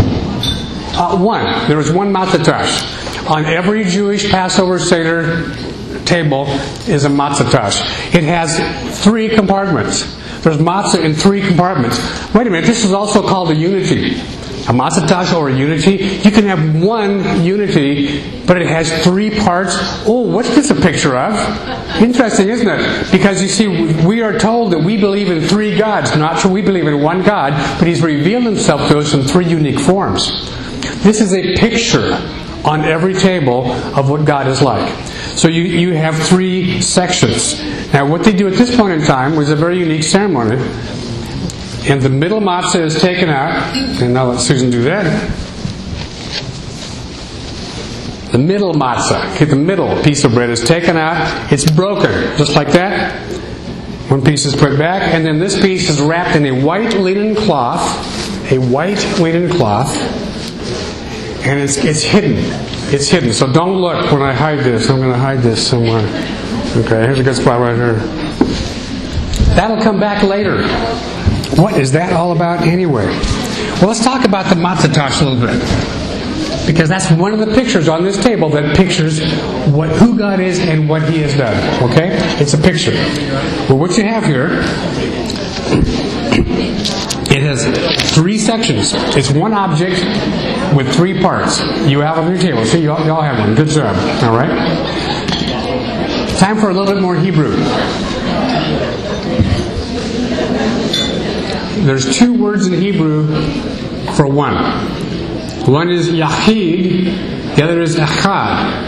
One. There is one matzah tash. On every Jewish Passover Seder table is a matzah tash. It has 3 compartments. There's matzah in 3 compartments. Wait a minute, this is also called a unity. A matzah tash or a unity. You can have one unity, but it has 3 parts. Oh, what's this a picture of? Interesting, isn't it? Because you see, we are told that we believe in 3 gods. Not true, we believe in one God, but He's revealed Himself to us in 3 unique forms. This is a picture on every table of what God is like. So you have 3 sections. Now what they do at this point in time was a very unique ceremony. And the middle matzah is taken out. And now let Susan do that. The middle matzah, okay, the middle piece of bread is taken out. It's broken, just like that. One piece is put back. And then this piece is wrapped in a white linen cloth. a white linen cloth, and it's hidden. It's hidden. So don't look when I hide this. I'm going to hide this somewhere. Okay, here's a good spot right here. That'll come back later. What is that all about anyway? Well, let's talk about the matzah tash a little bit. Because that's one of the pictures on this table that pictures who God is and what He has done. Okay? It's a picture. Well, what you have here, it has 3 sections. It's one object with 3 parts. You have on your table. See, you all have one. Good job. All right? Time for a little bit more Hebrew. There's 2 words in Hebrew for one. One is Yahid, the other is Echad.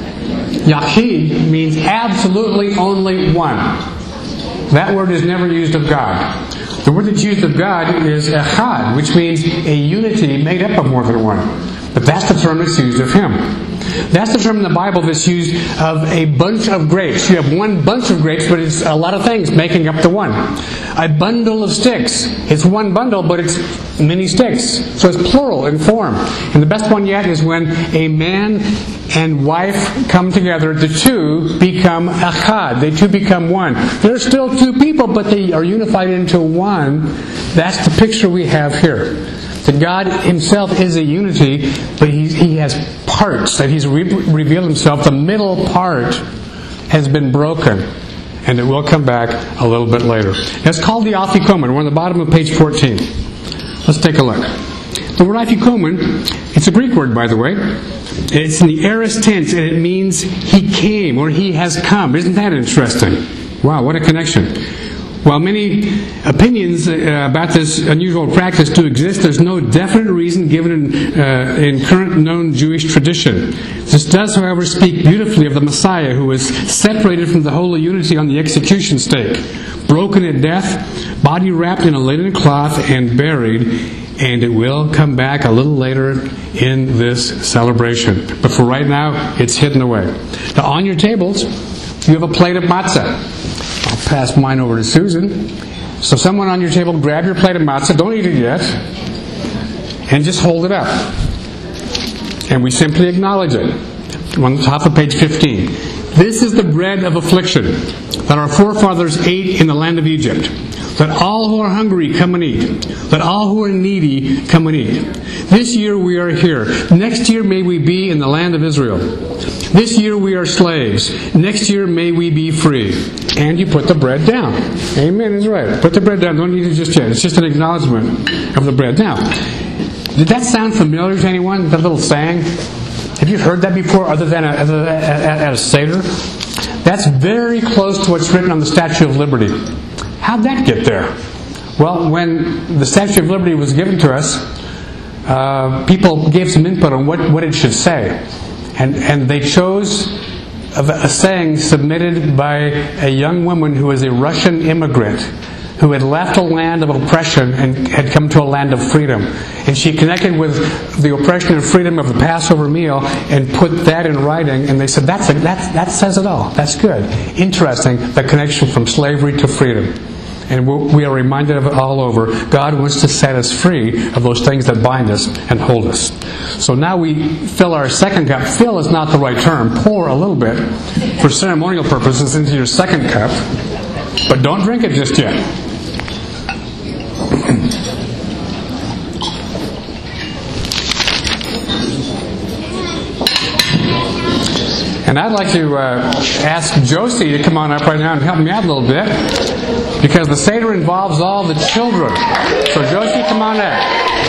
Yahid means absolutely only one. That word is never used of God. The word that's used of God is Echad, which means a unity made up of more than one. But that's the term that's used of Him. That's the term in the Bible that's used of a bunch of grapes. You have one bunch of grapes, but it's a lot of things making up the one. A bundle of sticks. It's one bundle, but it's many sticks. So it's plural in form. And the best one yet is when a man and wife come together, the 2 become echad. They 2 become one. They're still 2 people, but they are unified into one. That's the picture we have here. That God Himself is a unity, but He has parts that He's revealed Himself. The middle part has been broken, and it will come back a little bit later. It's called the Afikomen. We're on the bottom of page 14. Let's take a look. The word Afikomen, it's a Greek word, by the way. It's in the aorist tense, and it means He came, or He has come. Isn't that interesting? Wow, what a connection. While many opinions about this unusual practice do exist, there's no definite reason given in current known Jewish tradition. This does, however, speak beautifully of the Messiah who was separated from the holy unity on the execution stake, broken at death, body wrapped in a linen cloth, and buried, and it will come back a little later in this celebration. But for right now, it's hidden away. Now, on your tables, you have a plate of matzah. I'll pass mine over to Susan. So someone on your table, grab your plate of matzah. Don't eat it yet. And just hold it up. And we simply acknowledge it. On the top of page 15. This is the bread of affliction that our forefathers ate in the land of Egypt. Let all who are hungry come and eat. Let all who are needy come and eat. This year we are here. Next year may we be in the land of Israel. This year we are slaves. Next year may we be free. And you put the bread down. Amen is right. Put the bread down. Don't eat it just yet. It's just an acknowledgement of the bread. Now, did that sound familiar to anyone? That little saying? Have you heard that before other than at a Seder? That's very close to what's written on the Statue of Liberty. How'd that get there? Well, when the Statue of Liberty was given to us, people gave some input on what it should say. And they chose a saying submitted by a young woman who was a Russian immigrant who had left a land of oppression and had come to a land of freedom. And she connected with the oppression and freedom of the Passover meal and put that in writing. And they said, that says it all. That's good. Interesting, the connection from slavery to freedom. And we are reminded of it all over. God wants to set us free of those things that bind us and hold us. So now we fill our second cup. Fill is not the right term. Pour a little bit for ceremonial purposes into your second cup. But don't drink it just yet. And I'd like to ask Josie to come on up right now and help me out a little bit, because the Seder involves all the children. So Josie, come on up.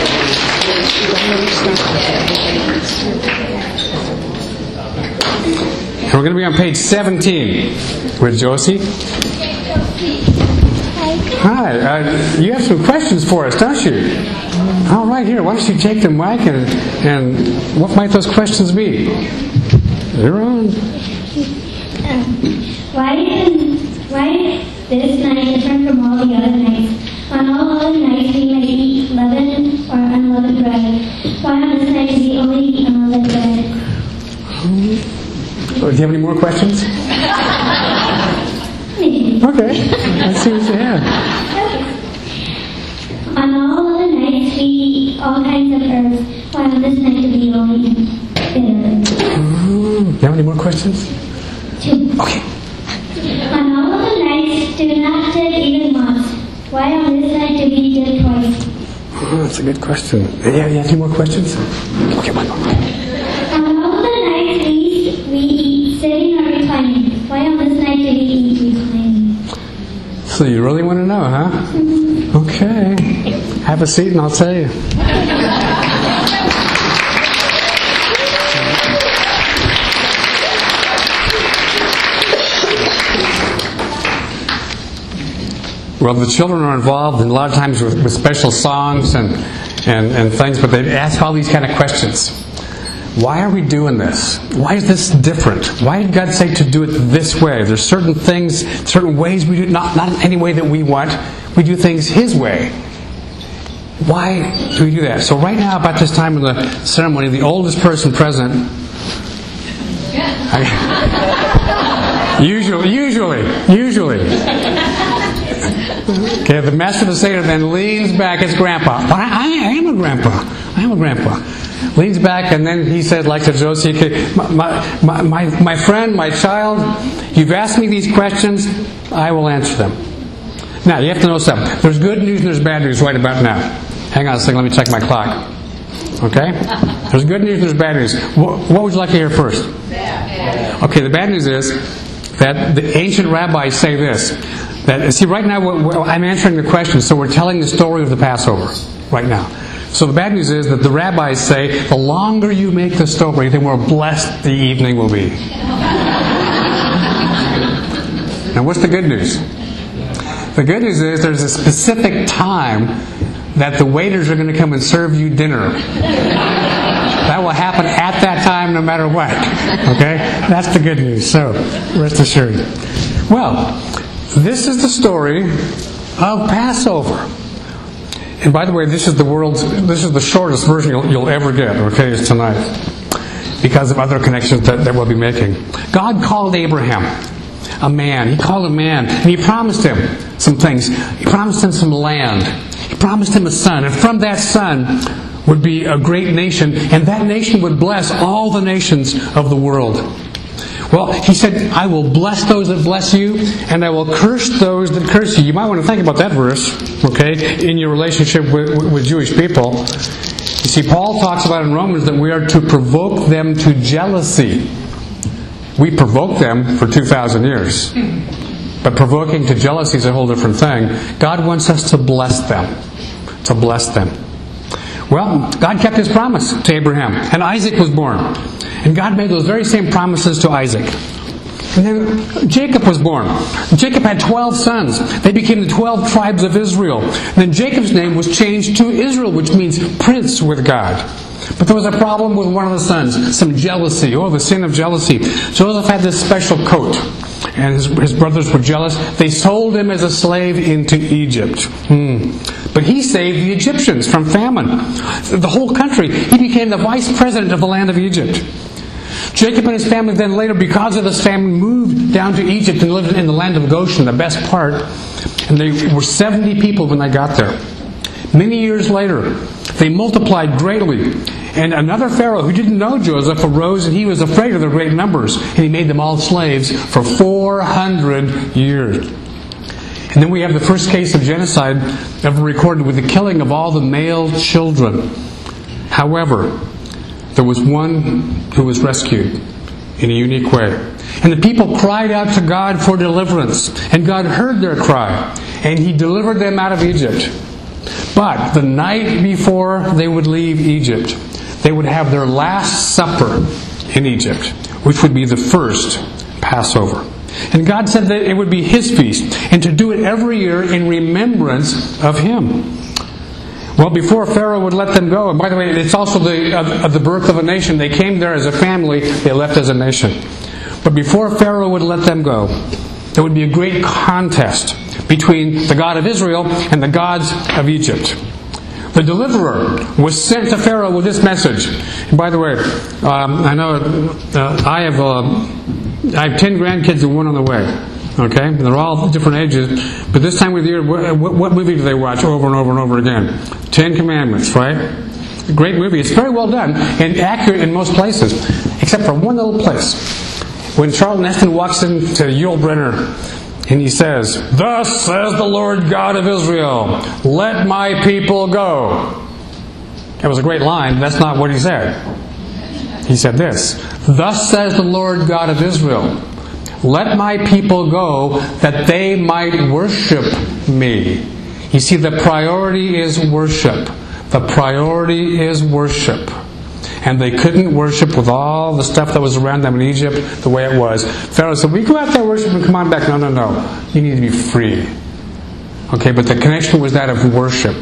And we're going to be on page 17 with Josie. Hi. You have some questions for us, don't you? All right, here. Why don't you take the mic and what might those questions be? You're on. Why is this night different from all the other nights? On all other nights we may eat leavened or unleavened bread. Why on this night do we only eat unleavened bread? Do you have any more questions? Maybe. Okay. Let's see what you have. On all other nights we we eat all kinds of herbs, while on this night we only eat bitter. Do you have any more questions? 2. Okay. On all of the nights, do not dip even once. Why on this night do we dip twice? Oh, that's a good question. Yeah, you have any more questions? Okay, one more. On all of the nights we eat sitting or reclining. Why on this night do we eat reclining? So you really want to know, huh? Okay. Have a seat and I'll tell you. Well, the children are involved and a lot of times with special songs and things, but they ask all these kind of questions. Why are we doing this? Why is this different? Why did God say to do it this way? There's certain things, certain ways we do it, not in any way that we want. We do things His way. Why do we do that? So right now, about this time of the ceremony, the oldest person present, usually. Okay, the master of the Seder then leans back. It's Grandpa. I am a grandpa. Leans back and then he said, like to Josie, my friend, my child, you've asked me these questions, I will answer them. Now, you have to know something. There's good news and there's bad news right about now. Hang on a second, let me check my clock. Okay? There's good news and there's bad news. What would you like to hear first? Okay, the bad news is that the ancient rabbis say this. See, right now I'm answering the question, so we're telling the story of the Passover right now. So the bad news is that the rabbis say the longer you make the story, the more blessed the evening will be. Now, what's the good news? The good news is there's a specific time that the waiters are going to come and serve you dinner. That will happen at that time no matter what. Okay? That's the good news. So, rest assured. Well, this is the story of Passover. And by the way, this is the shortest version you'll ever get, okay, is tonight. Because of other connections that we'll be making. God called Abraham a man. He called him man. And He promised him some things. He promised him some land. He promised him a son. And from that son would be a great nation. And that nation would bless all the nations of the world. Well, He said, I will bless those that bless you, and I will curse those that curse you. You might want to think about that verse, okay, in your relationship with Jewish people. You see, Paul talks about in Romans that we are to provoke them to jealousy. We provoke them for 2,000 years. But provoking to jealousy is a whole different thing. God wants us to bless them. To bless them. Well, God kept His promise to Abraham, and Isaac was born. And God made those very same promises to Isaac. And then Jacob was born. Jacob had 12 sons. They became the 12 tribes of Israel. And then Jacob's name was changed to Israel, which means prince with God. But there was a problem with one of the sons, some jealousy. Oh, the sin of jealousy. Joseph had this special coat. And his brothers were jealous. They sold him as a slave into Egypt. But he saved the Egyptians from famine. The whole country. He became the vice president of the land of Egypt. Jacob and his family then later, because of this famine, moved down to Egypt and lived in the land of Goshen, the best part. And they were 70 people when they got there. Many years later, they multiplied greatly. And another Pharaoh who didn't know Joseph arose, and he was afraid of their great numbers. And he made them all slaves for 400 years. And then we have the first case of genocide ever recorded with the killing of all the male children. However, there was one who was rescued in a unique way. And the people cried out to God for deliverance. And God heard their cry. And He delivered them out of Egypt. But the night before they would leave Egypt, they would have their last supper in Egypt, which would be the first Passover. And God said that it would be His feast, and to do it every year in remembrance of Him. Well, before Pharaoh would let them go, and by the way, it's also the birth of a nation. They came there as a family, they left as a nation. But before Pharaoh would let them go, there would be a great contest between the God of Israel and the gods of Egypt. The deliverer was sent to Pharaoh with this message. And by the way, I know I have 10 grandkids and one on the way. Okay? And they're all different ages. But this time of the year, what movie do they watch over and over and over again? 10 Commandments, right? A great movie. It's very well done and accurate in most places, except for one little place. When Charlton Heston walks into Yul Brynner and he says, "Thus says the Lord God of Israel, let my people go." That was a great line. That's not what he said. He said this, "Thus says the Lord God of Israel, let my people go that they might worship me." You see, the priority is worship. The priority is worship. And they couldn't worship with all the stuff that was around them in Egypt the way it was. Pharaoh said, "We go out there worship and come on back." No. You need to be free. Okay, but the connection was that of worship.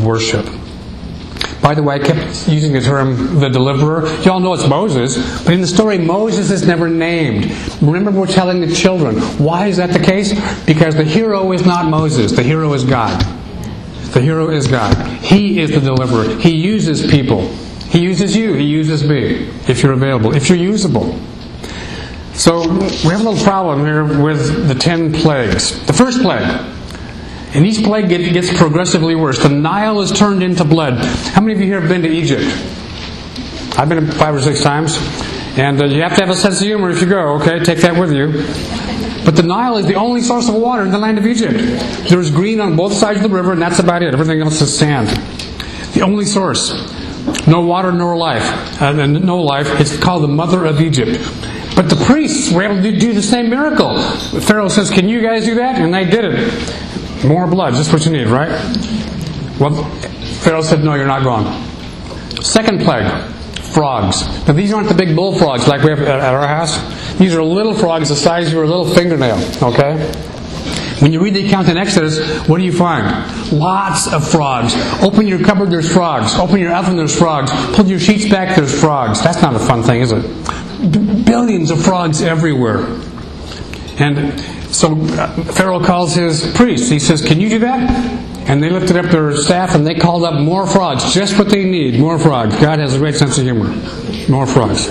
By the way, I kept using the term the deliverer. You all know it's Moses, but in the story, Moses is never named. Remember, we're telling the children. Why is that the case? Because the hero is not Moses. The hero is God. The hero is God. He is the deliverer. He uses people. He uses you. He uses me. If you're available. If you're usable. So, we have a little problem here with the 10 plagues. The first plague. And each plague gets progressively worse. The Nile is turned into blood. How many of you here have been to Egypt? I've been 5 or 6 times. And you have to have a sense of humor if you go, okay? Take that with you. But the Nile is the only source of water in the land of Egypt. There's green on both sides of the river, and that's about it. Everything else is sand. The only source. No water, no life. No life. It's called the mother of Egypt. But the priests were able to do the same miracle. Pharaoh says, "Can you guys do that?" And they did it. More blood, just what you need, right? Well, Pharaoh said, "No, you're not going." Second plague, frogs. Now these aren't the big bullfrogs like we have at our house. These are little frogs the size of your little fingernail, okay? When you read the account in Exodus, what do you find? Lots of frogs. Open your cupboard, there's frogs. Open your oven, there's frogs. Pull your sheets back, there's frogs. That's not a fun thing, is it? Billions of frogs everywhere. And so Pharaoh calls his priests. He says, "Can you do that?" And they lifted up their staff and they called up more frogs. Just what they need. More frogs. God has a great sense of humor. More frogs.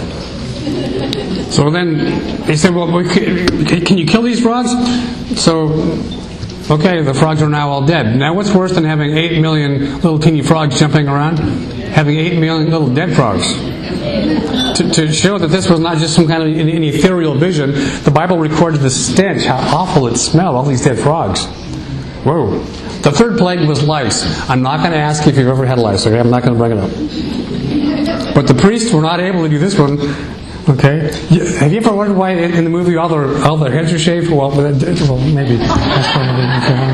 So then he said, "Well, can you kill these frogs?" So, okay, the frogs are now all dead. Now what's worse than having 8 million little teeny frogs jumping around? Having 8 million little dead frogs. To show that this was not just some kind of an ethereal vision, the Bible recorded the stench, how awful it smelled, all these dead frogs. Whoa. The third plague was lice. I'm not going to ask if you've ever had lice, okay? I'm not going to bring it up. But the priests were not able to do this one, okay? Have you ever wondered why in the movie all their heads are shaved? Well maybe. That's probably, okay, I don't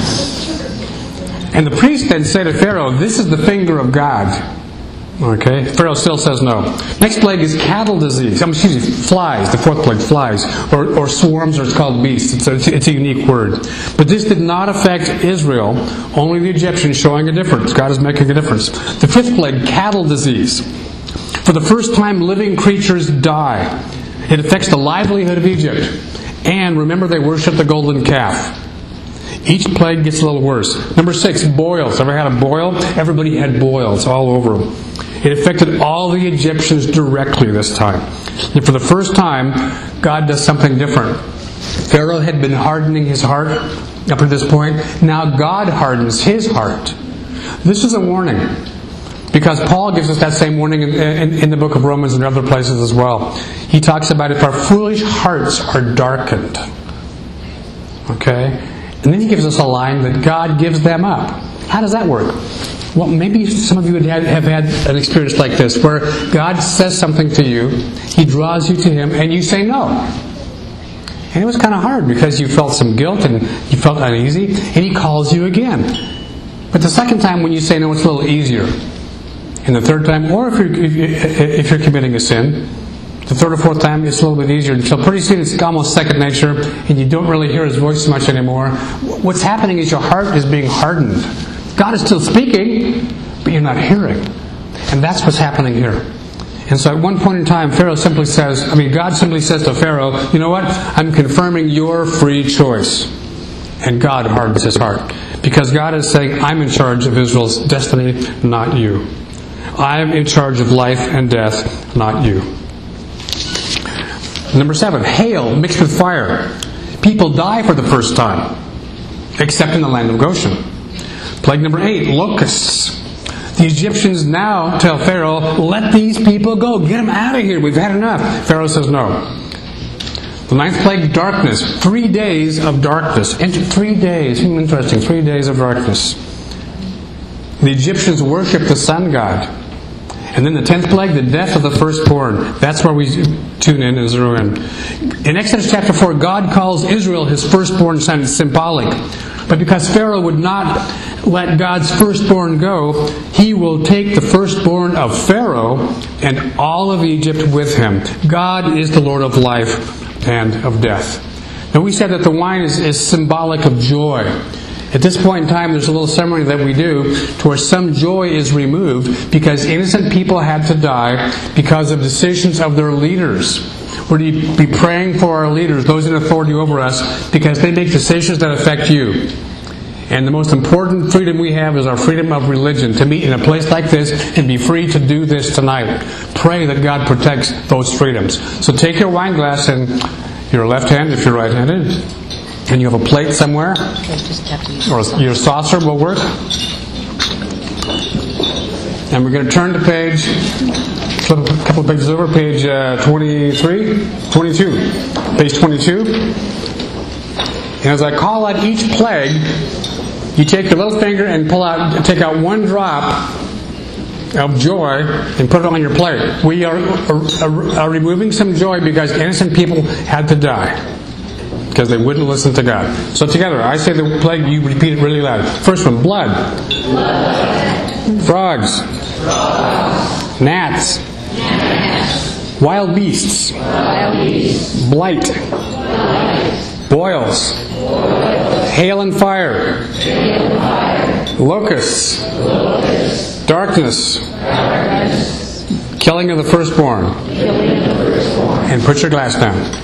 know. And the priest then said to Pharaoh, "This is the finger of God." Okay, Pharaoh still says no. Next plague is cattle disease. Flies. The fourth plague, flies, or swarms, or it's called beasts. It's a unique word. But this did not affect Israel. Only the Egyptians, showing a difference. God is making a difference. The fifth plague, cattle disease. For the first time, living creatures die. It affects the livelihood of Egypt. And remember, they worship the golden calf. Each plague gets a little worse. Number 6, boils. Ever had a boil? Everybody had boils all over them. It affected all the Egyptians directly this time. And for the first time, God does something different. Pharaoh had been hardening his heart up to this point. Now God hardens his heart. This is a warning. Because Paul gives us that same warning in the book of Romans and other places as well. He talks about if our foolish hearts are darkened. Okay? And then he gives us a line that God gives them up. How does that work? Well, maybe some of you have had an experience like this, where God says something to you, He draws you to Him, and you say no. And it was kind of hard because you felt some guilt and you felt uneasy, and He calls you again. But the second time when you say no, it's a little easier. And the third time, or if you're committing a sin, the third or fourth time, it's a little bit easier. Until pretty soon it's almost second nature, and you don't really hear His voice much anymore. What's happening is your heart is being hardened. God is still speaking, but you're not hearing. And that's what's happening here. And so at one point in time, God simply says to Pharaoh, "You know what? I'm confirming your free choice." And God hardens his heart. Because God is saying, "I'm in charge of Israel's destiny, not you. I'm in charge of life and death, not you." Number 7, hail mixed with fire. people die for the first time, except in the land of Goshen. Plague number 8, locusts. The Egyptians now tell Pharaoh, let these people go. Get them out of here. We've had enough. Pharaoh says no. The 9th plague, darkness. 3 days of darkness. 3 days. Interesting. 3 days of darkness. The Egyptians worship the sun god. And then the 10th plague, the death of the firstborn. That's where we tune in and zero in. In Exodus chapter 4, God calls Israel his firstborn son. It's symbolic. But because Pharaoh would not let God's firstborn go, he will take the firstborn of Pharaoh and all of Egypt with him. God is the Lord of life and of death. Now we said that the wine is symbolic of joy. At this point in time, there's a little ceremony that we do to where some joy is removed because innocent people had to die because of decisions of their leaders. We're to be praying for our leaders, those in authority over us, because they make decisions that affect you. And the most important freedom we have is our freedom of religion, to meet in a place like this and be free to do this tonight. Pray that God protects those freedoms. So take your wine glass in your left hand if you're right-handed, and you have a plate somewhere, or your saucer will work. And we're going to turn to page, flip a couple of pages over, page 22. Page 22. And as I call out each plague, you take your little finger and take out one drop of joy and put it on your plate. We are removing some joy because innocent people had to die because they wouldn't listen to God. So together, I say the plague, you repeat it really loud. First one, blood. Frogs. Gnats. Wild beasts. Blight. Boils. Hail and fire. Locusts. Darkness. Killing of the firstborn. And put your glass down.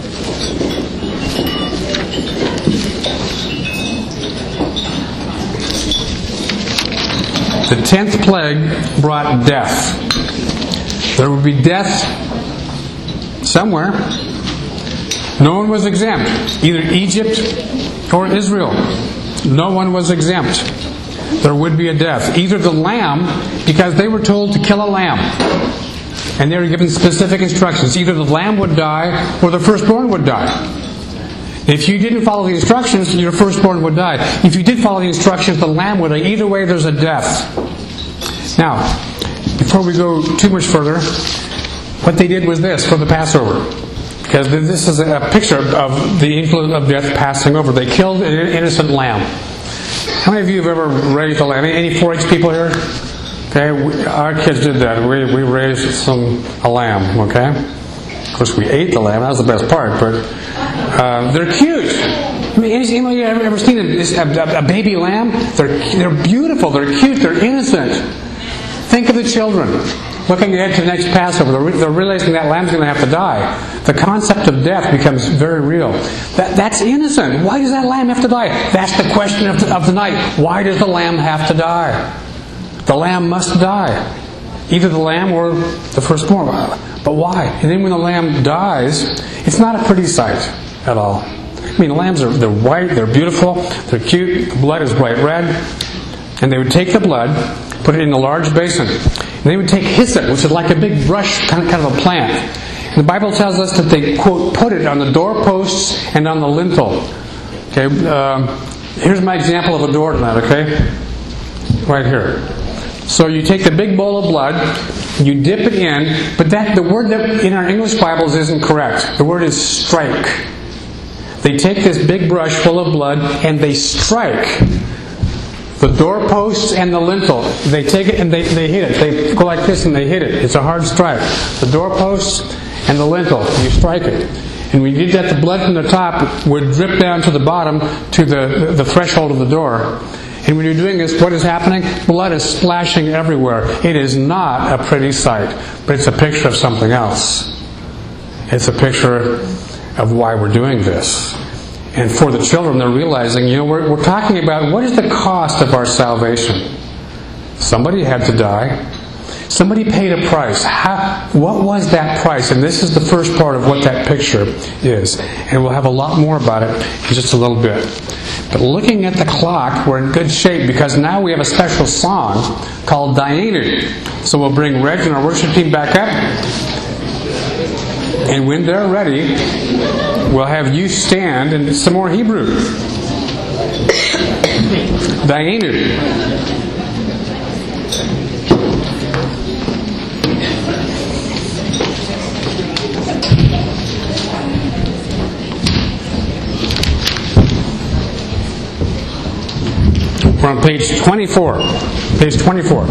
The 10th plague brought death. There would be death somewhere. No one was exempt. Either Egypt or Israel. No one was exempt. There would be a death. Either the lamb, because they were told to kill a lamb. And they were given specific instructions. Either the lamb would die or the firstborn would die. If you didn't follow the instructions, your firstborn would die. If you did follow the instructions, the lamb would die. Either way, there's a death. Now, before we go too much further, what they did was this for the Passover. Because this is a picture of the influence of death passing over. They killed an innocent lamb. How many of you have ever raised a lamb? Any 4-H people here? Okay, our kids did that. We raised a lamb, okay? Of course, we ate the lamb. That was the best part, but they're cute. I mean, anybody ever seen a baby lamb? They're beautiful. They're cute. They're innocent. Think of the children looking ahead to the next Passover. They're realizing that lamb's going to have to die. The concept of death becomes very real. That's innocent. Why does that lamb have to die? That's the question of the night. Why does the lamb have to die? The lamb must die. Either the lamb or the firstborn. But why? And then when the lamb dies, it's not a pretty sight at all. I mean, the lambs they're white, they're beautiful, they're cute, the blood is bright red. And they would take the blood, put it in a large basin. And they would take hyssop, which is like a big brush, kind of a plant. And the Bible tells us that they, quote, put it on the doorposts and on the lintel. Okay, here's my example of a door tonight, okay? Right here. So you take the big bowl of blood, you dip it in, but the word that in our English Bibles isn't correct. The word is strike. They take this big brush full of blood and they strike the doorposts and the lintel. They take it and they hit it. They go like this and they hit it. It's a hard strike. The doorposts and the lintel, you strike it. And when you did that, the blood from the top would drip down to the bottom to the threshold of the door. And when you're doing this, what is happening? Blood is splashing everywhere. It is not a pretty sight, but it's a picture of something else. It's a picture of why we're doing this. And for the children, they're realizing, we're talking about what is the cost of our salvation. Somebody had to die. Somebody paid a price. What was that price? And this is the first part of what that picture is. And we'll have a lot more about it in just a little bit. But looking at the clock, we're in good shape because now we have a special song called Dayenu. So we'll bring Reg and our worship team back up. And when they're ready, we'll have you stand and some more Hebrew. Dayenu. We're on page 24. Page 24.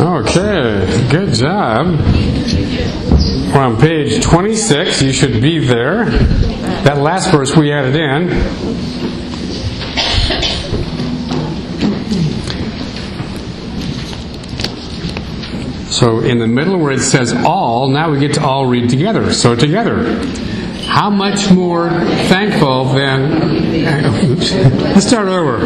Okay, good job. We're on page 26. You should be there. That last verse we added in. So in the middle where it says all, now we get to all read together. So together. How much more thankful than... Oops. Let's start over.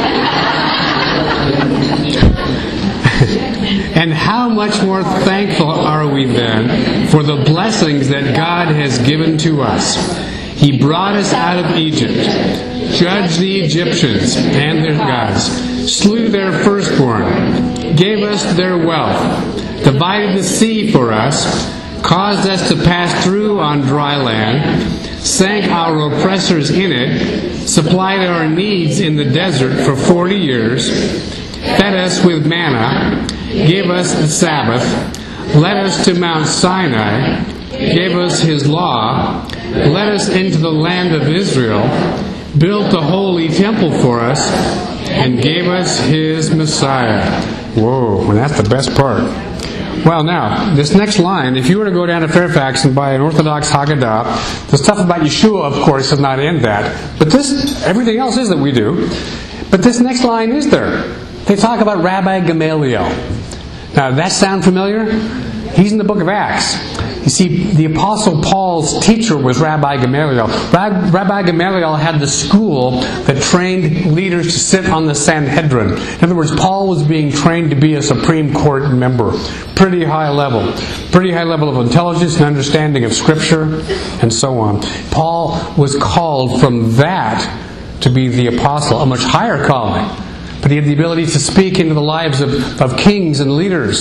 And how much more thankful are we then for the blessings that God has given to us? He brought us out of Egypt, judged the Egyptians and their gods, slew their firstborn, gave us their wealth, divided the sea for us, caused us to pass through on dry land, sank our oppressors in it, supplied our needs in the desert for 40 years, fed us with manna, gave us the Sabbath, led us to Mount Sinai, gave us His law, led us into the land of Israel, built a holy temple for us, and gave us His Messiah. Whoa, and that's the best part. Well, now, this next line, if you were to go down to Fairfax and buy an Orthodox Haggadah, the stuff about Yeshua, of course, is not in that. But everything else is that we do. But this next line is there. They talk about Rabbi Gamaliel. Now, does that sound familiar? He's in the book of Acts. You see, the Apostle Paul's teacher was Rabbi Gamaliel. Rabbi Gamaliel had the school that trained leaders to sit on the Sanhedrin. In other words, Paul was being trained to be a Supreme Court member. Pretty high level. Pretty high level of intelligence and understanding of Scripture, and so on. Paul was called from that to be the apostle, a much higher calling. But he had the ability to speak into the lives of kings and leaders,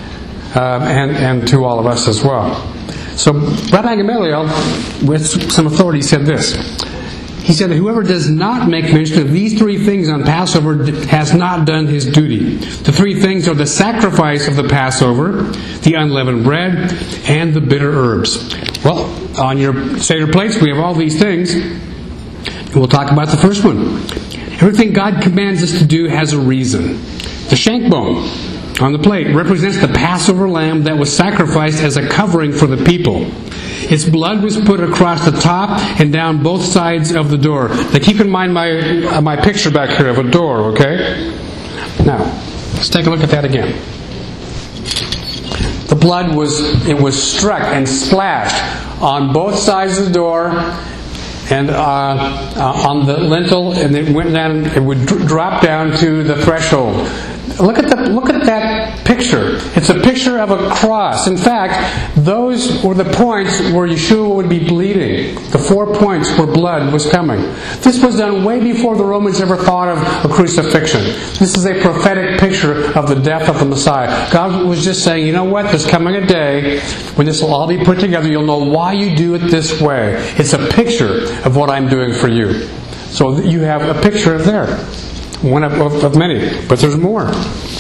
and to all of us as well. So Rabbi Gamaliel, with some authority, said this. He said that whoever does not make mention of these three things on Passover has not done his duty. The three things are the sacrifice of the Passover, the unleavened bread, and the bitter herbs. Well, on your Seder plates we have all these things. We'll talk about the first one. Everything God commands us to do has a reason. The shank bone on the plate represents the Passover lamb that was sacrificed as a covering for the people. Its blood was put across the top and down both sides of the door. Now keep in mind my picture back here of a door, okay? Now, let's take a look at that again. The blood was struck and splashed on both sides of the door and on the lintel, and it went down. It would drop down to the threshold. Look at that picture. It's a picture of a cross. In fact, those were the points where Yeshua would be bleeding. The 4 points where blood was coming. This was done way before the Romans ever thought of a crucifixion. This is a prophetic picture of the death of the Messiah. God was just saying, you know what? There's coming a day when this will all be put together. You'll know why you do it this way. It's a picture of what I'm doing for you. So you have a picture there. One of many. But there's more.